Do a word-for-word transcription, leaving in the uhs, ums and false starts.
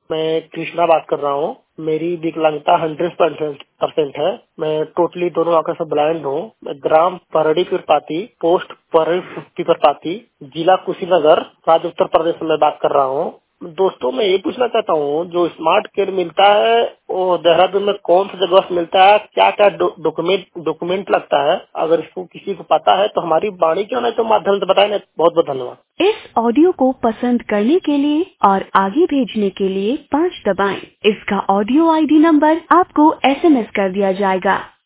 मैं कृष्णा बात कर रहा हूँ। मेरी विकलांगता हंड्रेड परसेंट है। मैं टोटली दोनों आंखों से ब्लाइंड हूँ। मैं ग्राम परड़ी पीरपाती, पोस्ट परड़ी पीरपाती, जिला कुशीनगर, राज्य उत्तर प्रदेश में बात कर रहा हूँ। दोस्तों, मैं ये पूछना चाहता हूँ, जो स्मार्ट केयर मिलता है वो देहरादून में कौन सी जगह से मिलता है, क्या क्या डॉक्यूमेंट डॉक्यूमेंट लगता है? अगर इसको किसी को पता है तो हमारी वाणी क्यों नहीं तो माध्यम से बताएं। बहुत बहुत धन्यवाद। इस ऑडियो को पसंद करने के लिए और आगे भेजने के लिए पाँच दबाएं। इसका ऑडियो आईडी नंबर आपको एसएमएस कर दिया जाएगा।